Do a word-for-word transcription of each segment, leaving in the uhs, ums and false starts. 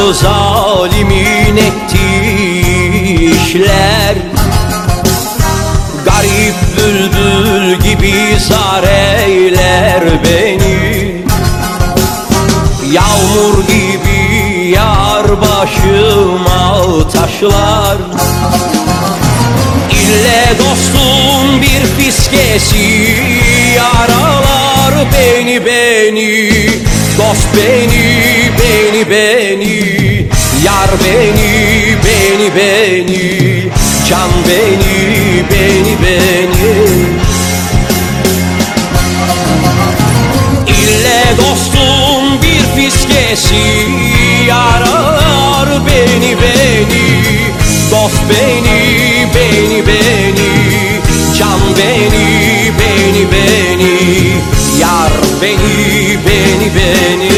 şu zalimin ettiği işler. Garip bülbül gibi zar eyler beni, yağmur gibi yar başıma taşlar. İlle dostum bir fiskesi yaralar beni beni. Dost beni beni beni, yar beni beni beni, can beni beni beni. İlle dostum bir fiskesi yaralar beni beni. Dost beni beni beni, can beni beni beni, yar beni beni beni.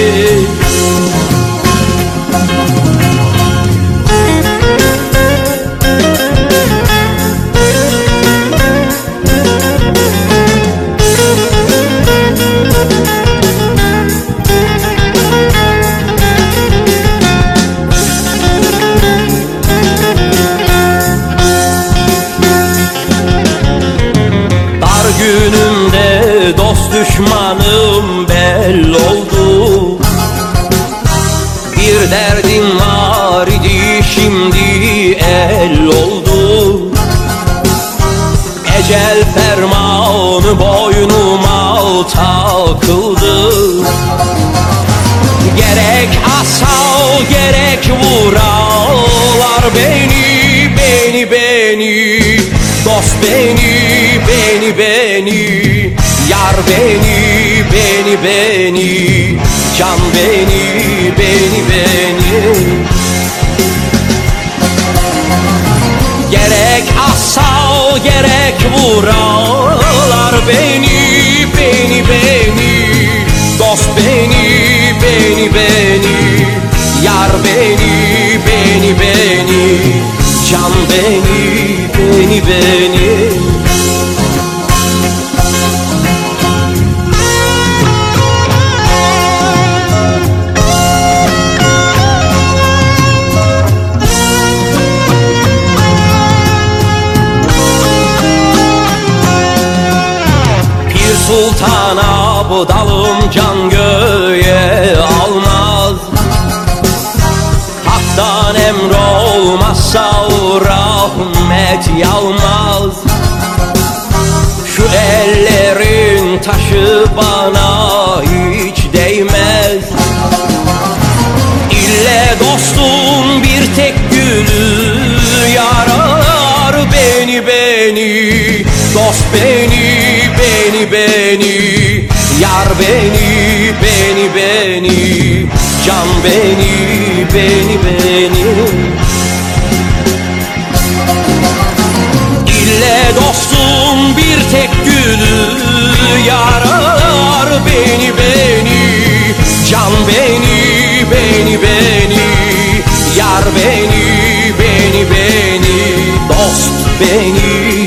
Günümde dost düşmanım belli oldu. Bir derdim var idi şimdi el oldu. Ecel fermanı boynuma takıldı. Gerek asal gerek vuralar beni beni beni. Dost beni beni beni, yar beni beni beni, can beni beni beni. Gerek asal gerek vuralar beni beni beni. Dost beni beni beni, yar beni beni beni, can beni beni beni. Pir Sultan Abdalım can göğe almaz. Hak'tan emr olmazsa rahmet yağmaz. Şu ellerin taşı bana hiç değmez. İlle dostum bir tek gülü yarar beni beni. Dost beni beni beni, yar beni beni beni, can beni beni beni. İlle dostum bir tek gülü yarar beni beni. Can beni beni beni, yar beni beni beni. Dost beni